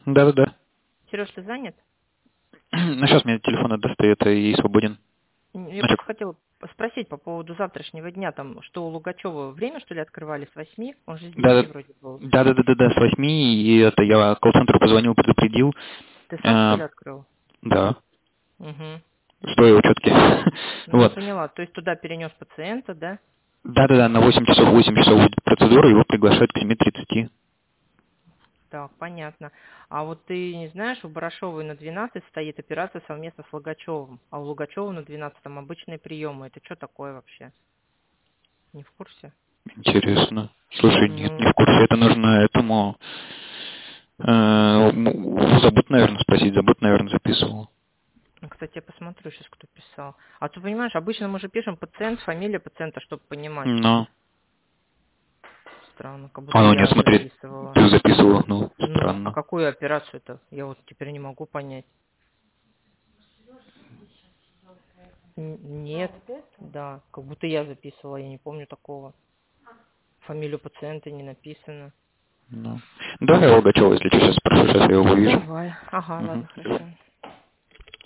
Да-да-да. Сереж, ты занят? Ну, сейчас мне телефон отдастает и свободен. Я Значит, просто хотела спросить по поводу завтрашнего дня, там, что у Лугачева время, что ли, открывали с 8? Он же с 9 да, вроде был. да, с 8, и это я колл-центру позвонил, предупредил. Ты сам, что Э, ли, открыл? да, Угу. что я учетки. Ну, я Вот. поняла. То есть туда перенес пациента, да? Да, на 8 часов будет процедура, его приглашают к 7:30. Так, понятно. А вот ты не знаешь, у Барашовой на 12 стоит операция совместно с Лугачевым, а у Лугачева на 12 там обычные приемы. Это что такое вообще? Не в курсе? Интересно. Слушай, нет, не Ну, в курсе. Это нужно этому... Забудь, наверное, спросить. Забудь, наверное, записывал. кстати, я посмотрю сейчас, кто писал. А ты понимаешь, обычно мы же пишем пациент, фамилия пациента, чтобы понимать. Но... Странно, как А будто ну нет, я смотри, записывала. ты записывал. Ну, Ну, а странно. какую операцию-то? Я вот теперь не могу понять. Нет, да, как будто я записывала, я не помню такого. Фамилию пациента не написано. Ну. Давай Логачева, если что, сейчас спрошу, сейчас я его увижу. Давай. Ага, ладно, Мгм. хорошо.